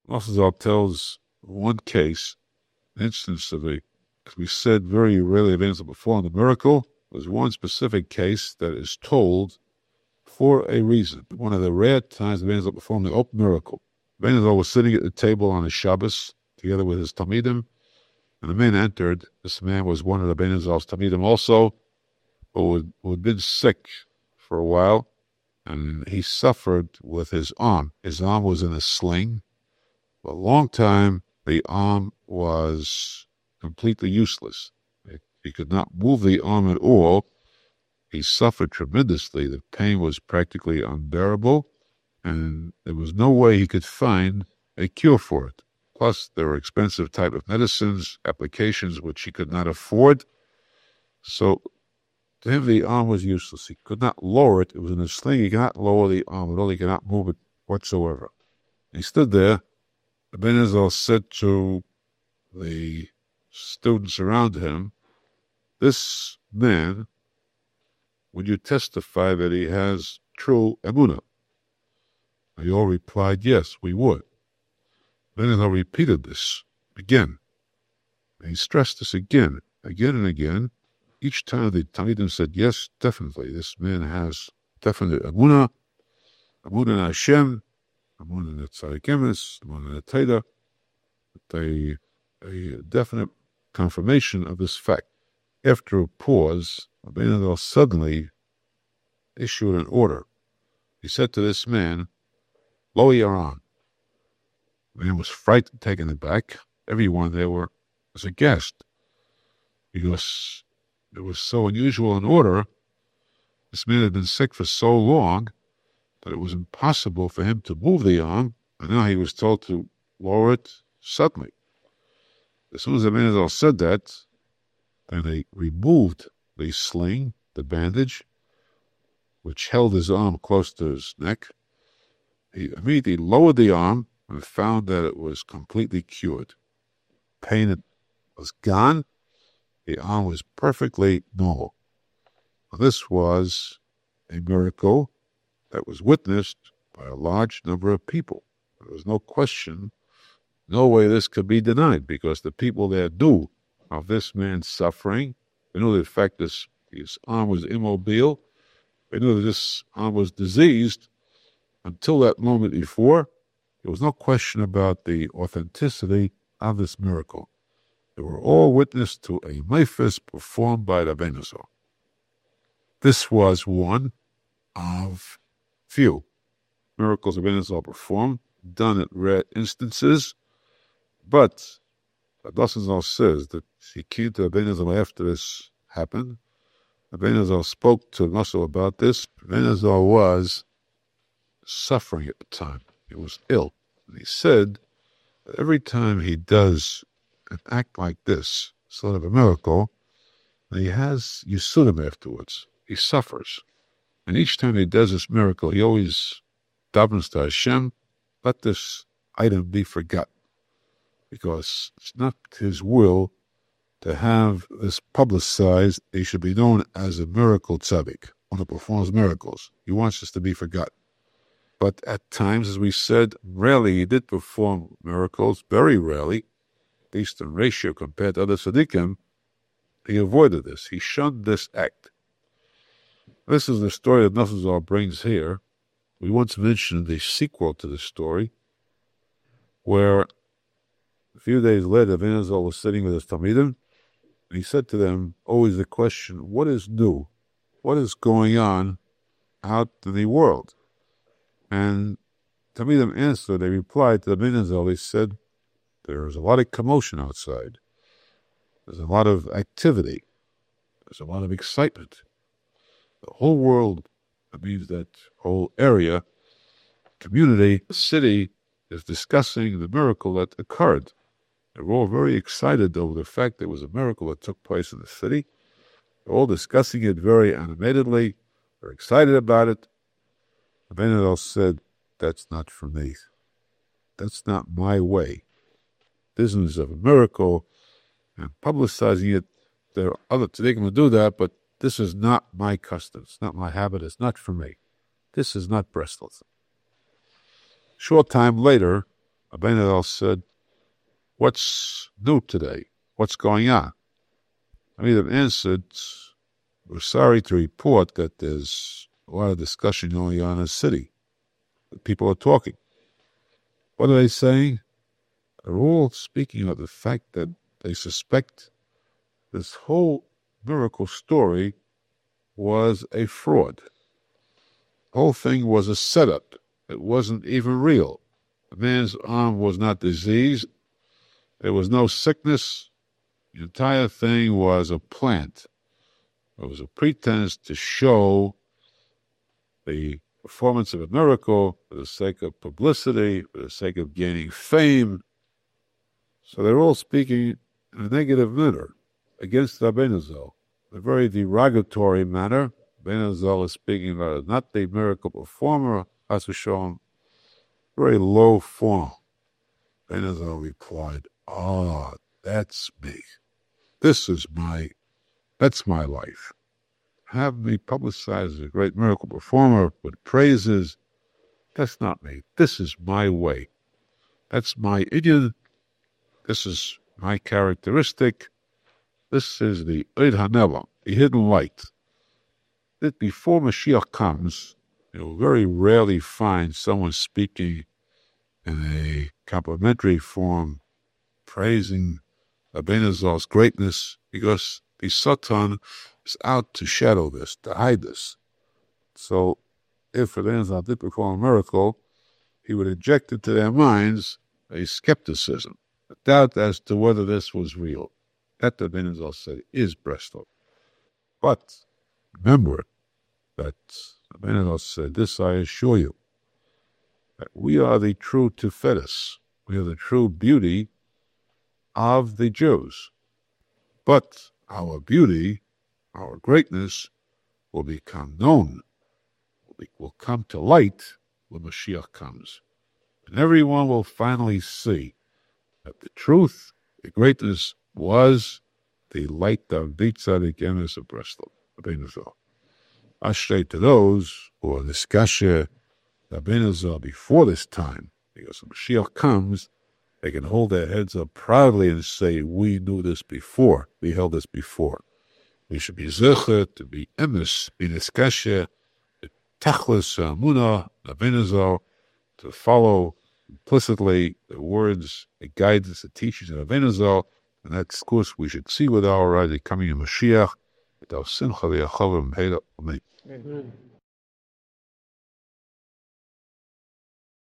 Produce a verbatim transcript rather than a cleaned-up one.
Nosazal tells one case, an instance of a, as we said, very rarely available before in the miracle. There's one specific case that is told for a reason. One of the rare times the Benazal performed the open miracle. Benazal was sitting at the table on his Shabbos together with his Talmidim, and the man entered. This man was one of the Benazal's Talmidim also, who had been sick for a while, and he suffered with his arm. His arm was in a sling. For a long time, the arm was completely useless. He could not move the arm at all. He suffered tremendously. The pain was practically unbearable, and there was no way he could find a cure for it. Plus, there were expensive type of medicines, applications which he could not afford. So, to him, the arm was useless. He could not lower it. It was in a sling. He could not lower the arm at all. He could not move it whatsoever. He stood there. The Benazal said to the students around him, "This man, would you testify that he has true emunah?" They all replied, "Yes, we would." Benazal repeated this again. And he stressed this again, again and again. Each time the Talmidim said, "Yes, definitely, this man has definite emunah, emunah in Hashem, emunah in the Tzaddik Emes, emunah in the Torah," a, a definite confirmation of this fact. After a pause, Benazal suddenly issued an order. He said to this man, "Lower your arm." The man was frightened, taken aback. Everyone there were, was aghast, because it was so unusual an order. This man had been sick for so long that it was impossible for him to move the arm, and now he was told to lower it suddenly. As soon as the Benazal said that, then they removed the sling, the bandage, which held his arm close to his neck. He immediately lowered the arm and found that it was completely cured. Pain was gone. The arm was perfectly normal. This was a miracle that was witnessed by a large number of people. There was no question, no way this could be denied, because the people there knew of this man's suffering. They knew that, in fact, this, his arm was immobile. They knew that this arm was diseased. Until that moment before, there was no question about the authenticity of this miracle. They were all witness to a meifes performed by the Benazal. This was one of few miracles the Benazal performed, done at rare instances, but the Benazal says that he came to the Benazal after this happened. The Benazal spoke to Nosal about this. Benazal was suffering at the time. He was ill. And he said that every time he does an act like this, sort of a miracle, he has Yisudim afterwards. He suffers. And each time he does this miracle, he always davens to Hashem, let this item be forgotten, because it's not his will to have this publicized. He should be known as a miracle tzaddik, one who performs miracles. He wants this to be forgotten. But at times, as we said, rarely he did perform miracles, very rarely, at least in ratio compared to other tzaddikim. He avoided this. He shunned this act. This is the story that Nosazal brings here. We once mentioned the sequel to the story, where a few days later, Benazal was sitting with his Talmidim, and he said to them, always the question, what is new? What is going on out in the world? And Talmidim answered, they replied to the Benazal, they said, there's a lot of commotion outside. There's a lot of activity. There's a lot of excitement. The whole world, that means that whole area, community, city, is discussing the miracle that occurred. They were all very excited over the fact there was a miracle that took place in the city. They're all discussing it very animatedly. They're excited about it. The Benazal said, that's not for me. That's not my way. Business of a miracle and publicizing it, there are other tzaddikim who do that, but this is not my custom. It's not my habit. It's not for me. This is not Breslov. Short time later, Rabbeinu said, "What's new today? What's going on?" Rabbeinu answered, "We're sorry to report that there's a lot of discussion going on in the city. People are talking. What are they saying? They're all speaking of the fact that they suspect this whole miracle story was a fraud. The whole thing was a setup. It wasn't even real. The man's arm was not diseased. There was no sickness. The entire thing was a plant. It was a pretense to show the performance of a miracle for the sake of publicity, for the sake of gaining fame." So they're all speaking in a negative manner against Rabbeinu Zal, a very derogatory manner. Rabbeinu Zal is speaking about not the miracle performer, Chas v'sholom, very low form. Rabbeinu Zal replied, "Ah, that's me. This is my, that's my life. Have me publicized as a great miracle performer with praises. That's not me. This is my way. That's my inyan. This is my characteristic. This is the Eid HaNelam, the hidden light. That before Mashiach comes, you'll very rarely find someone speaking in a complimentary form, praising Rabbeinu Zal's greatness, because the Satan is out to shadow this, to hide this. So if Rabbeinu Zal did perform a miracle, he would inject into their minds a skepticism, a doubt as to whether this was real. That, the Rabbeinu Zal said, is Breslov. But remember that Rabbeinu Zal said, "This I assure you, that we are the true Tiferet. We are the true beauty of the Jews. But our beauty, our greatness, will become known, will come to light when Mashiach comes. And everyone will finally see that the truth, the greatness, was the light of the Tzaddik Emes of Breslov, Rabbeinu Zal. Ashrei to those who are discussing Rabbeinu Zal before this time, because when Mashiach comes, they can hold their heads up proudly and say, we knew this before, we held this before. We should be zecher to be emes, be niskashe, tachlis amuna, Rabbeinu Zal, to follow implicitly the words, the guidance, the teachings of Rabbeinu Zal, and that's, of course, we should see with our eyes the coming of Mashiach, with our simcha v'yachava v'mheira. Amen.